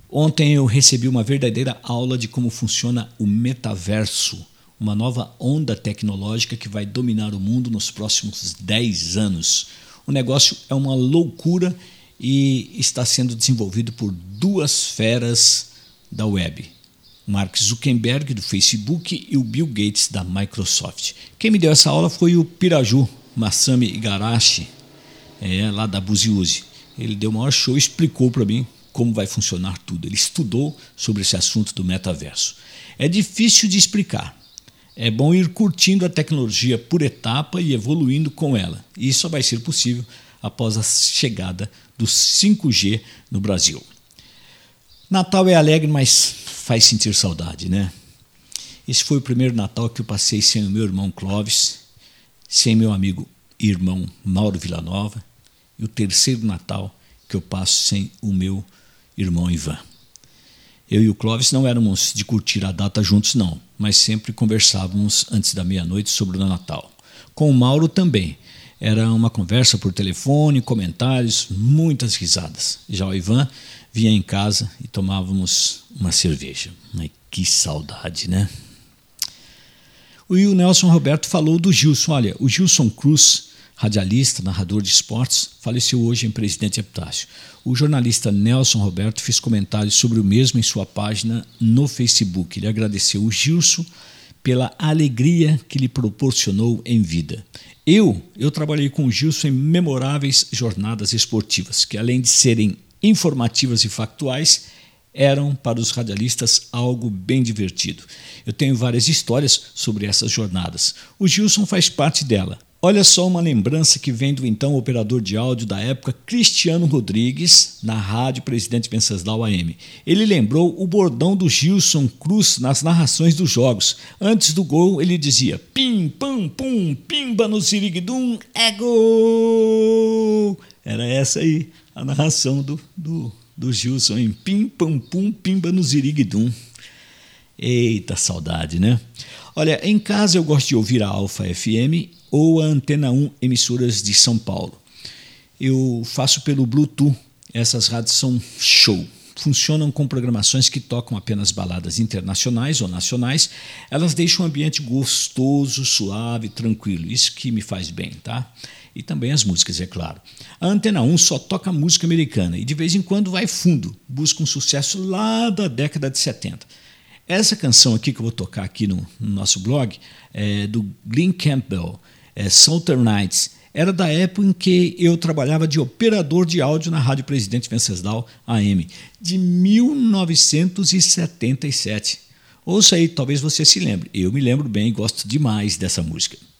Ontem eu recebi uma verdadeira aula de como funciona o metaverso, uma nova onda tecnológica que vai dominar o mundo nos próximos 10 anos. O negócio é uma loucura e está sendo desenvolvido por duas feras da web, Mark Zuckerberg do Facebook e o Bill Gates da Microsoft. Quem me deu essa aula foi o Piraju Masami Igarashi, lá da Buziuzi. Ele deu o maior show e explicou para mim como vai funcionar tudo. Ele estudou sobre esse assunto do metaverso. É difícil de explicar. É bom ir curtindo a tecnologia por etapa e evoluindo com ela. E isso só vai ser possível após a chegada do 5G no Brasil. Natal é alegre, mas faz sentir saudade, né? Esse foi o primeiro Natal que eu passei sem o meu irmão Clóvis, sem meu amigo e irmão Mauro Villanova, e o terceiro Natal que eu passo sem o meu irmão Ivan. Eu e o Clóvis não éramos de curtir a data juntos não, mas sempre conversávamos antes da meia-noite sobre o Natal. Com o Mauro também. Era uma conversa por telefone, comentários, muitas risadas. Já o Ivan vinha em casa e tomávamos uma cerveja. Mas que saudade, né? O Nelson Roberto falou do Gilson. Olha, o Gilson Cruz, radialista, narrador de esportes, faleceu hoje em Presidente Epitácio. O jornalista Nelson Roberto fez comentários sobre o mesmo em sua página no Facebook. Ele agradeceu o Gilson pela alegria que lhe proporcionou em vida. Eu trabalhei com o Gilson em memoráveis jornadas esportivas, que além de serem informativas e factuais, eram para os radialistas algo bem divertido. Eu tenho várias histórias sobre essas jornadas. O Gilson faz parte dela. Olha só uma lembrança que vem do então operador de áudio da época, Cristiano Rodrigues, na rádio Presidente Venceslau AM. Ele lembrou o bordão do Gilson Cruz nas narrações dos jogos. Antes do gol, ele dizia: pim, pam, pum, pimba no ziriguidum, é gol! Era essa aí a narração do Gilson, em pim, pam, pum, pimba no ziriguidum. Eita, saudade, né? Olha, em casa eu gosto de ouvir a Alfa FM ou a Antena 1, emissoras de São Paulo. Eu faço pelo Bluetooth. Essas rádios são show. Funcionam com programações que tocam apenas baladas internacionais ou nacionais. Elas deixam o ambiente gostoso, suave, tranquilo. Isso que me faz bem, tá? E também as músicas, é claro. A Antena 1 só toca música americana e de vez em quando vai fundo, busca um sucesso lá da década de 70. Essa canção aqui que eu vou tocar aqui no nosso blog é do Glenn Campbell, Southern Nights. Era da época em que eu trabalhava de operador de áudio na Rádio Presidente Venceslau AM, de 1977. Ouça aí, talvez você se lembre. Eu me lembro bem e gosto demais dessa música.